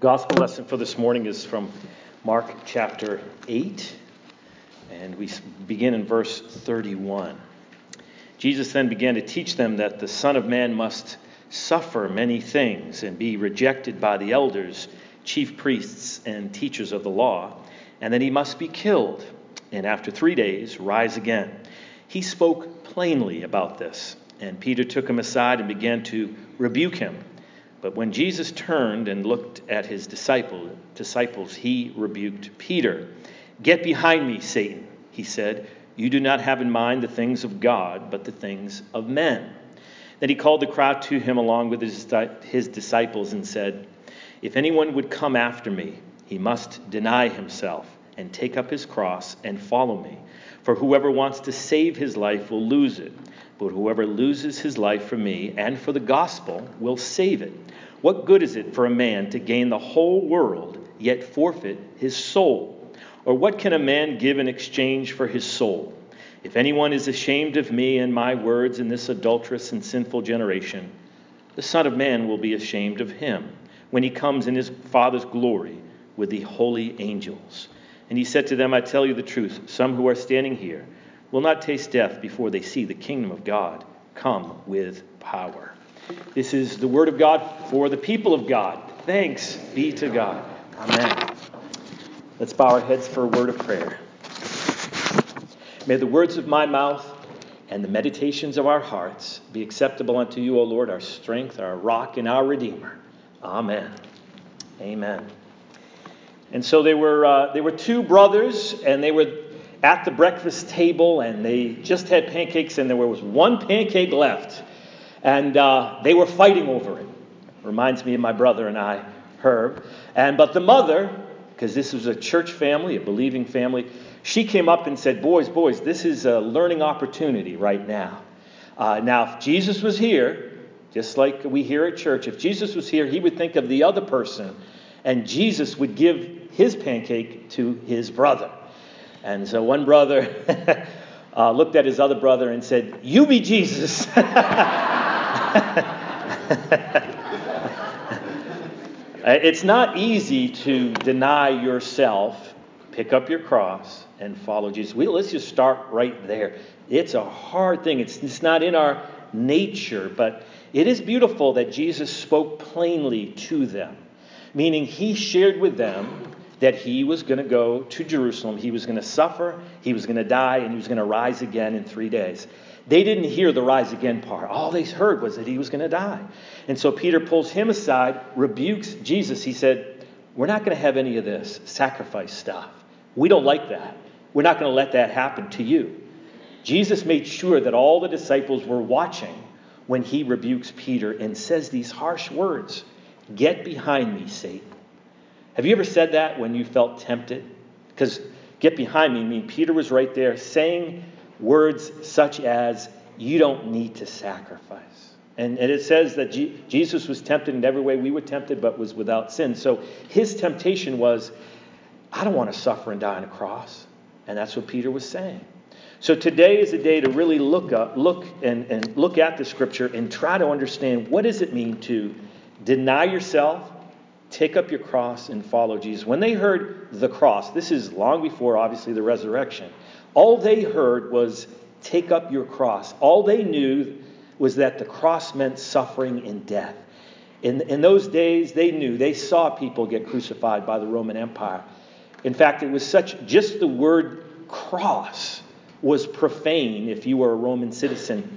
Gospel lesson for this morning is from Mark chapter 8, and we begin in verse 31. Jesus then began to teach them that the Son of Man must suffer many things and be rejected by the elders, chief priests, and teachers of the law, and that he must be killed, and after 3 days rise again. He spoke plainly about this, and Peter took him aside and began to rebuke him. But when Jesus turned and looked at his disciples, he rebuked Peter. "Get behind me, Satan," he said. "You do not have in mind the things of God, but the things of men." Then he called the crowd to him along with his disciples and said, "If anyone would come after me, he must deny himself and take up his cross and follow me. For whoever wants to save his life will lose it. But whoever loses his life for me and for the gospel will save it. What good is it for a man to gain the whole world, yet forfeit his soul? Or what can a man give in exchange for his soul? If anyone is ashamed of me and my words in this adulterous and sinful generation, the Son of Man will be ashamed of him when he comes in his Father's glory with the holy angels." And he said to them, "I tell you the truth, some who are standing here will not taste death before they see the kingdom of God come with power." This is the word of God for the people of God. Thanks be to God. Amen. Let's bow our heads for a word of prayer. May the words of my mouth and the meditations of our hearts be acceptable unto you, O Lord, our strength, our rock, and our Redeemer. Amen. Amen. And so they were two brothers, and they were at the breakfast table, and they just had pancakes, and there was one pancake left. And they were fighting over it. Reminds me of my brother and I, Herb. But the mother, because this was a church family, a believing family, she came up and said, boys, this is a learning opportunity right now. Now, if Jesus was here, just like we hear at church, if Jesus was here, he would think of the other person, and Jesus would give his pancake to his brother. And so one brother looked at his other brother and said, "You be Jesus." It's not easy to deny yourself, pick up your cross, and follow Jesus. Let's just start right there. It's a hard thing. It's not in our nature, but it is beautiful that Jesus spoke plainly to them, meaning he shared with them that he was going to go to Jerusalem. He was going to suffer, he was going to die, and he was going to rise again in 3 days. They didn't hear the rise again part. All they heard was that he was going to die. And so Peter pulls him aside, rebukes Jesus. He said, "We're not going to have any of this sacrifice stuff. We don't like that. We're not going to let that happen to you." Jesus made sure that all the disciples were watching when he rebukes Peter and says these harsh words, "Get behind me, Satan." Have you ever said that when you felt tempted? Because get behind me, I mean, Peter was right there saying words such as, "You don't need to sacrifice." And it says that Jesus was tempted in every way we were tempted, but was without sin. So his temptation was, I don't want to suffer and die on a cross. And that's what Peter was saying. So today is a day to really look at the scripture and try to understand, what does it mean to deny yourself, take up your cross, and follow Jesus. When they heard the cross, this is long before, obviously, the resurrection. All they heard was, take up your cross. All they knew was that the cross meant suffering and death. In those days, they saw people get crucified by the Roman Empire. In fact, it was just the word cross was profane if you were a Roman citizen.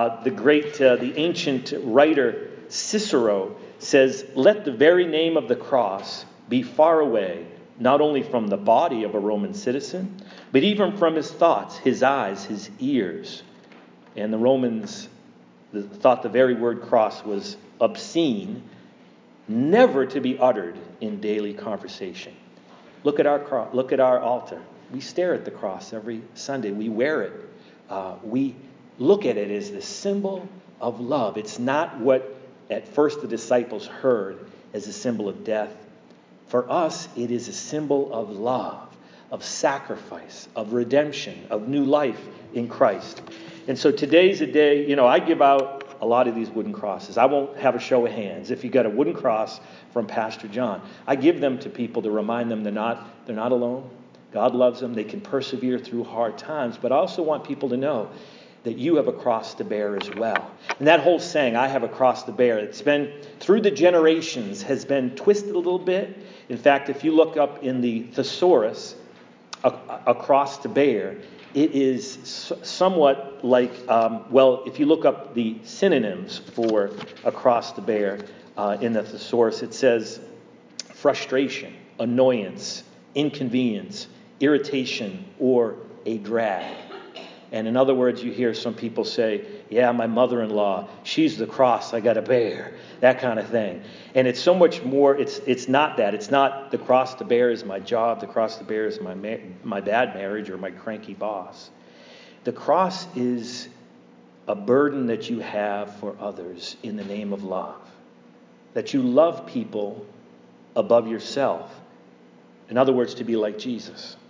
The ancient writer Cicero says, "Let the very name of the cross be far away, not only from the body of a Roman citizen, but even from his thoughts, his eyes, his ears." And the Romans thought the very word cross was obscene, never to be uttered in daily conversation. Look at our altar. We stare at the cross every Sunday. We wear it. We look at it as the symbol of love. It's not what at first the disciples heard as a symbol of death. For us, it is a symbol of love, of sacrifice, of redemption, of new life in Christ. And so today's a day, I give out a lot of these wooden crosses. I won't have a show of hands. If you got a wooden cross from Pastor John, I give them to people to remind them they're not alone. God loves them. They can persevere through hard times. But I also want people to know that you have a cross to bear as well. And that whole saying, I have a cross to bear, it's been through the generations, has been twisted a little bit. In fact, if you look up in the thesaurus, a cross to bear, it is somewhat like, if you look up the synonyms for a cross to bear in the thesaurus, it says frustration, annoyance, inconvenience, irritation, or a drag. And in other words, you hear some people say, yeah, my mother-in-law, she's the cross I got to bear, that kind of thing. And it's so much more, it's not that. It's not the cross to bear is my job, the cross to bear is my bad marriage or my cranky boss. The cross is a burden that you have for others in the name of love. That you love people above yourself. In other words, to be like Jesus.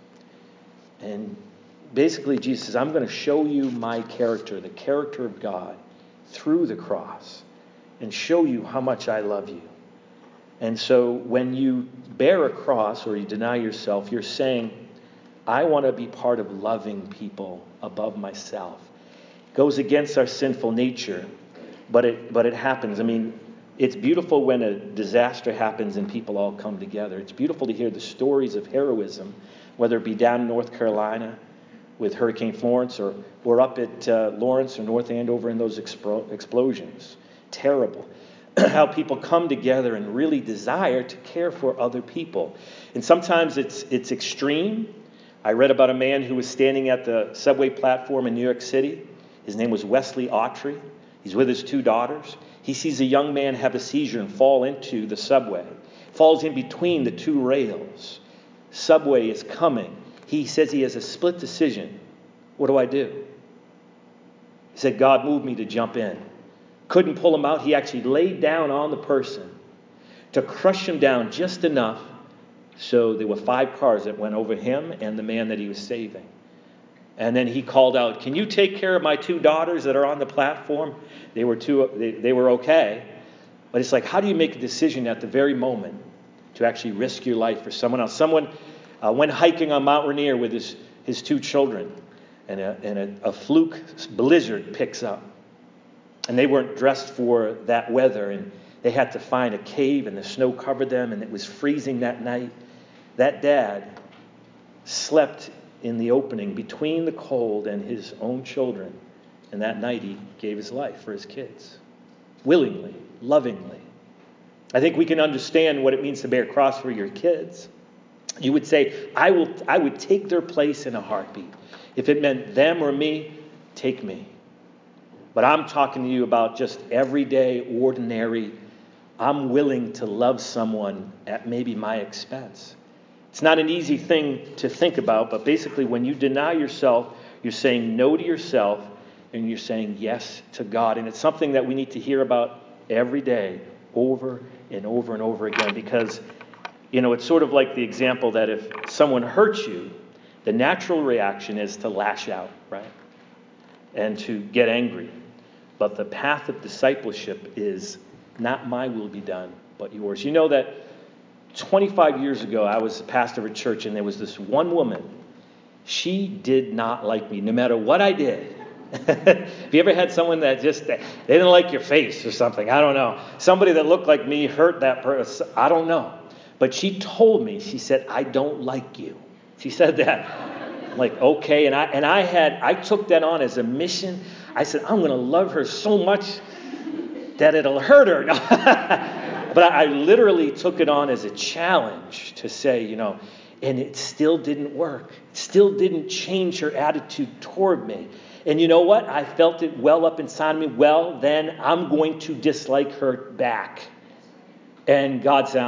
And basically, Jesus says, I'm going to show you my character, the character of God, through the cross, and show you how much I love you. And so when you bear a cross or you deny yourself, you're saying, I want to be part of loving people above myself. It goes against our sinful nature, but it happens. I mean, it's beautiful when a disaster happens and people all come together. It's beautiful to hear the stories of heroism, whether it be down in North Carolina with Hurricane Florence or up at Lawrence or North Andover in those explosions. Terrible. How people come together and really desire to care for other people. And sometimes it's extreme. I read about a man who was standing at the subway platform in New York City. His name was Wesley Autry. He's with his 2 daughters. He sees a young man have a seizure and fall into the subway. Falls in between the 2 rails. Subway is coming. He says he has a split decision. What do I do? He said, God moved me to jump in. Couldn't pull him out. He actually laid down on the person to crush him down just enough so there were 5 cars that went over him and the man that he was saving. And then he called out, can you take care of my 2 daughters that are on the platform? They were okay. But it's like, how do you make a decision at the very moment to actually risk your life for someone else? Someone went hiking on Mount Rainier with his 2 children, and a fluke blizzard picks up. And they weren't dressed for that weather, and they had to find a cave, and the snow covered them, and it was freezing that night. That dad slept in the opening between the cold and his own children, and that night he gave his life for his kids. Willingly, lovingly. I think we can understand what it means to bear a cross for your kids. You would say, I would take their place in a heartbeat. If it meant them or me, take me. But I'm talking to you about just everyday, ordinary, I'm willing to love someone at maybe my expense. It's not an easy thing to think about, but basically when you deny yourself, you're saying no to yourself, and you're saying yes to God. And it's something that we need to hear about every day, over and over and over again, because it's sort of like the example that if someone hurts you, the natural reaction is to lash out, right? And to get angry. But the path of discipleship is not my will be done, but yours. You know that 25 years ago, I was a pastor of a church, and there was this one woman. She did not like me, no matter what I did. Have you ever had someone that they didn't like your face or something? I don't know. Somebody that looked like me hurt that person. I don't know. But she told me, she said, I don't like you. She said that. I'm like, okay. And I took that on as a mission. I said, I'm going to love her so much that it'll hurt her. But I literally took it on as a challenge to say, and it still didn't work. It still didn't change her attitude toward me. And you know what? I felt it well up inside of me. Well, then I'm going to dislike her back. And God said,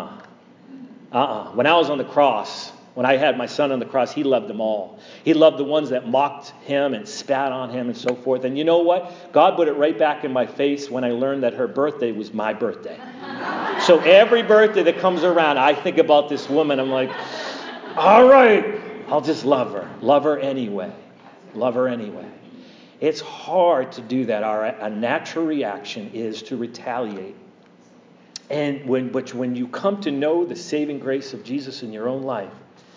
When I was on the cross, when I had my son on the cross, he loved them all. He loved the ones that mocked him and spat on him and so forth. And you know what? God put it right back in my face when I learned that her birthday was my birthday. So every birthday that comes around, I think about this woman. I'm like, all right, I'll just love her. Love her anyway. Love her anyway. It's hard to do that. A natural reaction is to retaliate. But when you come to know the saving grace of Jesus in your own life,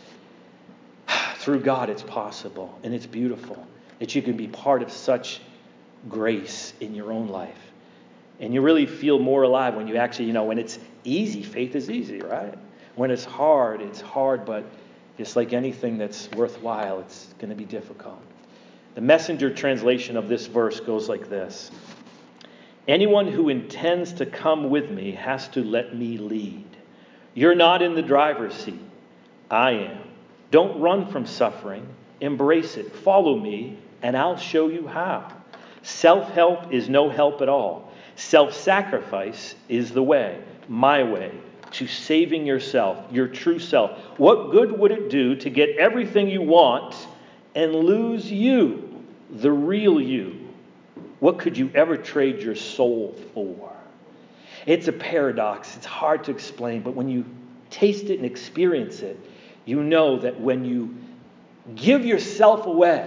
through God it's possible and it's beautiful that you can be part of such grace in your own life. And you really feel more alive when you actually, when it's easy, faith is easy, right? When it's hard, but just like anything that's worthwhile, it's going to be difficult. The Messenger translation of this verse goes like this. Anyone who intends to come with me has to let me lead. You're not in the driver's seat. I am. Don't run from suffering. Embrace it. Follow me, and I'll show you how. Self-help is no help at all. Self-sacrifice is the way, my way, to saving yourself, your true self. What good would it do to get everything you want and lose you, the real you? What could you ever trade your soul for? It's a paradox. It's hard to explain, but when you taste it and experience it, you know that when you give yourself away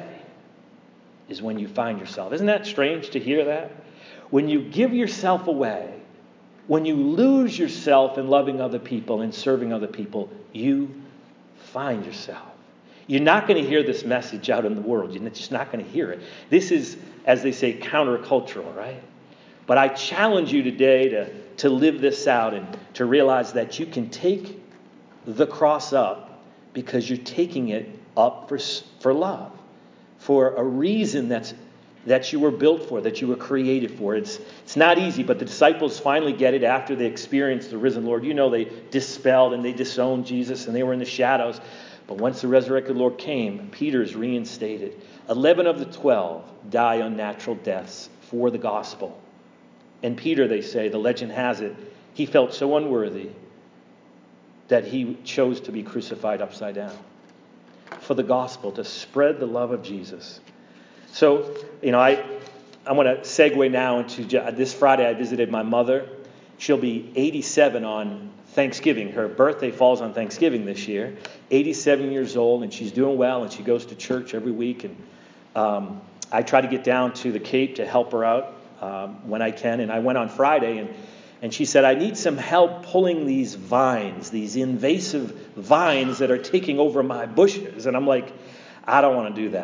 is when you find yourself. Isn't that strange to hear that? When you give yourself away, when you lose yourself in loving other people and serving other people, you find yourself. You're not going to hear this message out in the world. You're just not going to hear it. This is, as they say, countercultural, right? But I challenge you today to live this out and to realize that you can take the cross up because you're taking it up for love, for a reason that you were built for, that you were created for. It's not easy, but the disciples finally get it after they experienced the risen Lord. They dispelled and they disowned Jesus and they were in the shadows. But once the resurrected Lord came, Peter is reinstated. 11 of the 12 die unnatural deaths for the gospel. And Peter, they say, the legend has it, he felt so unworthy that he chose to be crucified upside down for the gospel, to spread the love of Jesus. So, I want to segue now into this Friday. I visited my mother. She'll be 87 on Thanksgiving. Her birthday falls on Thanksgiving this year. 87 years old, and she's doing well, and she goes to church every week. And I try to get down to the Cape to help her out when I can. And I went on Friday, and she said, I need some help pulling these vines, these invasive vines that are taking over my bushes. And I'm like, I don't want to do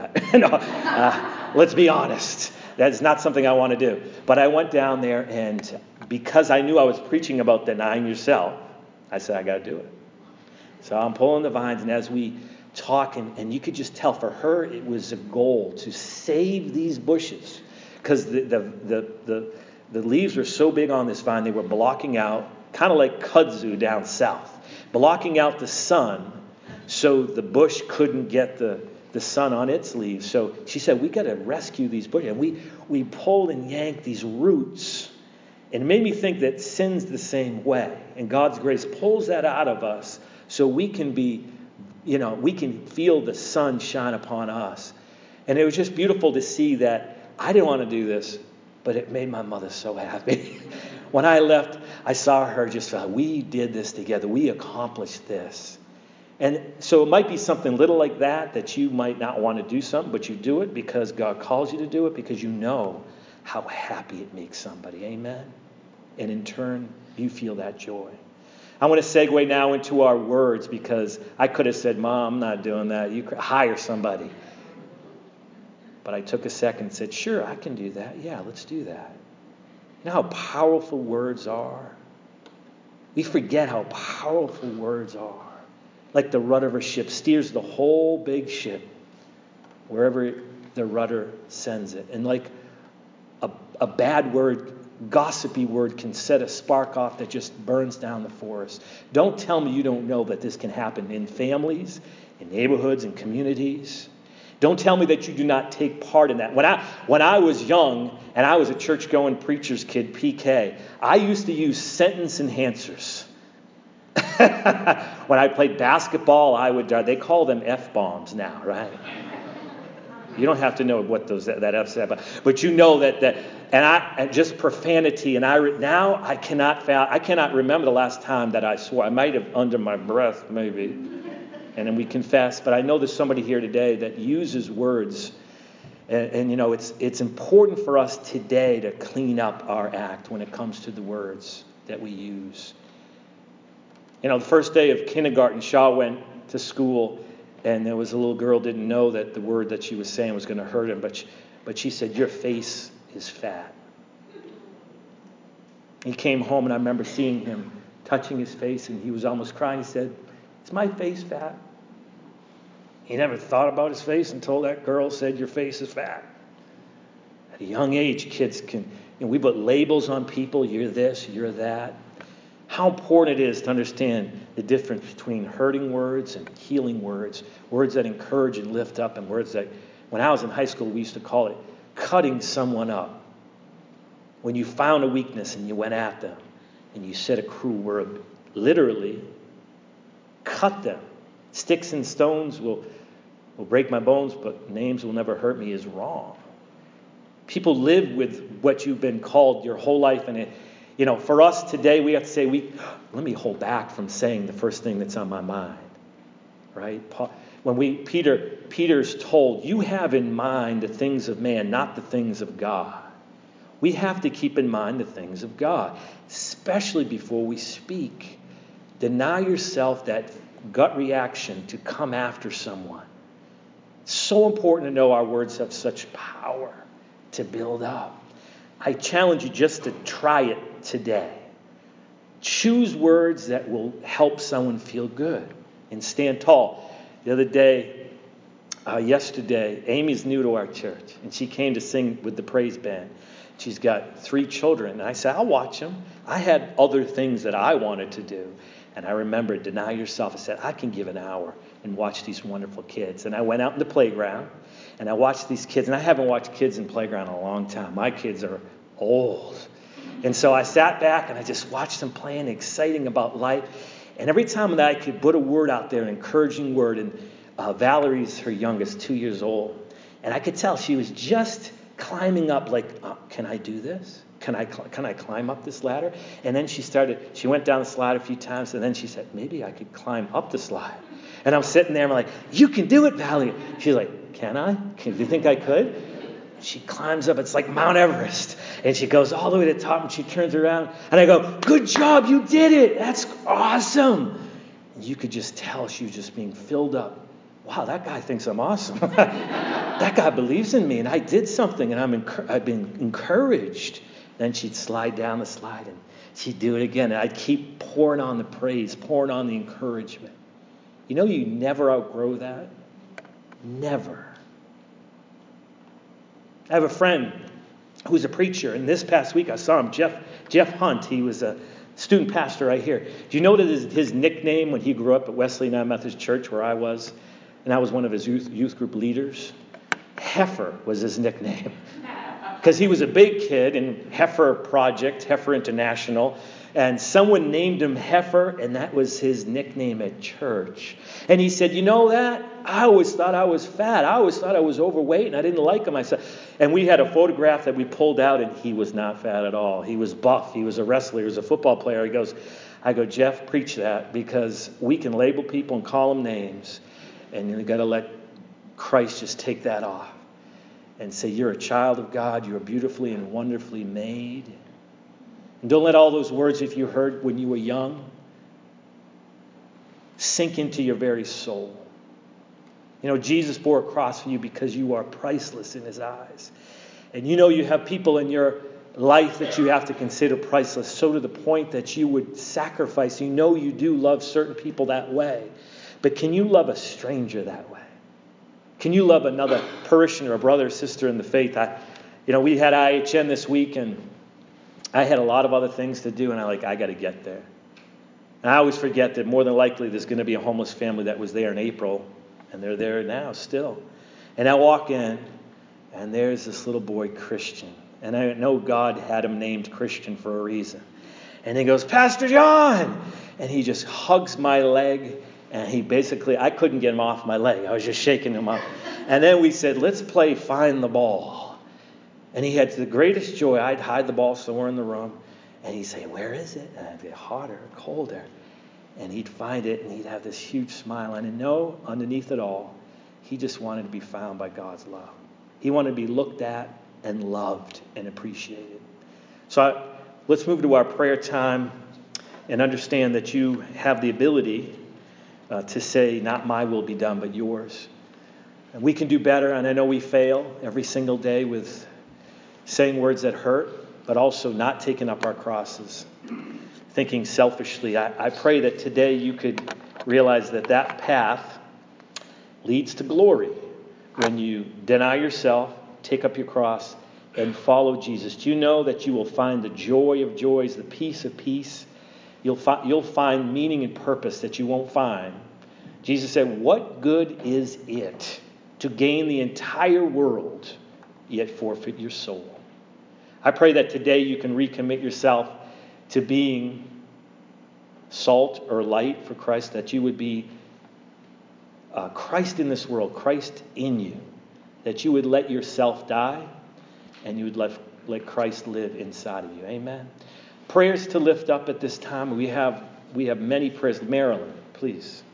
that. Let's be honest. That's not something I want to do. But I went down there, and because I knew I was preaching about denying yourself, I said, I got to do it. So I'm pulling the vines, and as we talk, and you could just tell for her it was a goal to save these bushes. Because the leaves were so big on this vine, they were blocking out, kind of like kudzu down south, blocking out the sun so the bush couldn't get the sun on its leaves. So she said, we got to rescue these bushes. And we pulled and yanked these roots. And it made me think that sin's the same way. And God's grace pulls that out of us so we can be, we can feel the sun shine upon us. And it was just beautiful to see that I didn't want to do this, but it made my mother so happy. When I left, I saw her just, we did this together. We accomplished this. And so it might be something little like that you might not want to do something, but you do it because God calls you to do it, because you know how happy it makes somebody. Amen? And in turn, you feel that joy. I want to segue now into our words, because I could have said, Mom, I'm not doing that. You hire somebody. But I took a second and said, sure, I can do that. Yeah, let's do that. You know how powerful words are? We forget how powerful words are. Like the rudder of a ship steers the whole big ship wherever the rudder sends it. And like a bad word, gossipy word can set a spark off that just burns down the forest. Don't tell me you don't know that this can happen in families, in neighborhoods, in communities. Don't tell me that you do not take part in that. When I was young and I was a church-going preacher's kid, PK, I used to use sentence enhancers. When I played basketball, they call them F-bombs now, right? You don't have to know what that F said, but you know that and just profanity. And I cannot remember the last time that I swore. I might have under my breath, maybe. And then we confess. But I know there's somebody here today that uses words And it's important for us today to clean up our act when it comes to the words that we use. The first day of kindergarten, Shaw went to school, and there was a little girl didn't know that the word that she was saying was going to hurt him, but she said, "Your face is fat." He came home, and I remember seeing him touching his face, and he was almost crying. He said, "Is my face fat?" He never thought about his face until that girl said, "Your face is fat." At a young age, kids can, we put labels on people. You're this, you're that. How important it is to understand the difference between hurting words and healing words, words that encourage and lift up, and words that, when I was in high school, we used to call it cutting someone up. When you found a weakness and you went at them and you said a cruel word, literally cut them. Sticks and stones will break my bones, but names will never hurt me is wrong. People live with what you've been called your whole life, and for us today, we have to say, let me hold back from saying the first thing that's on my mind, right? When Peter's told, you have in mind the things of man, not the things of God. We have to keep in mind the things of God, especially before we speak. Deny yourself that gut reaction to come after someone. It's so important to know our words have such power to build up. I challenge you just to try it today. Choose words that will help someone feel good and stand tall. The other day, yesterday, Amy's new to our church, and she came to sing with the praise band. She's got 3 children, and I said, I'll watch them. I had other things that I wanted to do. And I remember, deny yourself. I said, I can give an hour and watch these wonderful kids. And I went out in the playground, and I watched these kids. And I haven't watched kids in playground in a long time. My kids are old. And so I sat back, and I just watched them playing, exciting about life. And every time that I could put a word out there, an encouraging word, and Valerie's her youngest, 2 years old. And I could tell she was just climbing up like, can I do this? Can I climb up this ladder? And then she went down the slide a few times, and then she said, maybe I could climb up the slide. And I'm sitting there, and I'm like, you can do it, Valerie. She's like, can I? Do you think I could? She climbs up. It's like Mount Everest. And she goes all the way to the top, and she turns around. And I go, good job, you did it. That's awesome. And you could just tell she was just being filled up. Wow, that guy thinks I'm awesome. That guy believes in me, and I did something, and I've been encouraged. Then she'd slide down the slide, and she'd do it again. And I'd keep pouring on the praise, pouring on the encouragement. You never outgrow that. Never. I have a friend who's a preacher, and this past week I saw him, Jeff Hunt. He was a student pastor right here. Do you know that his nickname when he grew up at Wesley United Methodist Church, where I was, and I was one of his youth group leaders? Heifer was his nickname. Because he was a big kid in Heifer Project, Heifer International, and someone named him Heifer, and that was his nickname at church. And he said, you know that? I always thought I was fat. I always thought I was overweight, and I didn't like him. I said, and we had a photograph that we pulled out, and he was not fat at all. He was buff. He was a wrestler. He was a football player. I go, Jeff, preach that, because we can label people and call them names, and you've got to let Christ just take that off. And say, you're a child of God. You're beautifully and wonderfully made. And don't let all those words, if you heard when you were young, sink into your very soul. Jesus bore a cross for you because you are priceless in his eyes. And you have people in your life that you have to consider priceless, so to the point that you would sacrifice. You do love certain people that way. But can you love a stranger that way? Can you love another parishioner, a brother or sister in the faith? We had IHN this week, and I had a lot of other things to do, and I got to get there. And I always forget that more than likely there's going to be a homeless family that was there in April, and they're there now still. And I walk in, and there's this little boy, Christian. And I know God had him named Christian for a reason. And he goes, Pastor John! And he just hugs my leg. And I couldn't get him off my leg. I was just shaking him up. And then we said, let's play find the ball. And he had the greatest joy. I'd hide the ball somewhere in the room. And he'd say, where is it? And I'd get hotter, colder. And he'd find it, and he'd have this huge smile. And underneath it all, he just wanted to be found by God's love. He wanted to be looked at and loved and appreciated. So let's move to our prayer time and understand that you have the ability to say, not my will be done, but yours. And we can do better, and I know we fail every single day with saying words that hurt, but also not taking up our crosses, thinking selfishly. I pray that today you could realize that path leads to glory when you deny yourself, take up your cross, and follow Jesus. Do you know that you will find the joy of joys, the peace of peace? You'll find meaning and purpose that you won't find. Jesus said, what good is it to gain the entire world, yet forfeit your soul? I pray that today you can recommit yourself to being salt or light for Christ, that you would be Christ in this world, Christ in you, that you would let yourself die and you would let Christ live inside of you. Amen. Prayers to lift up at this time. We have many prayers. Marilyn, please.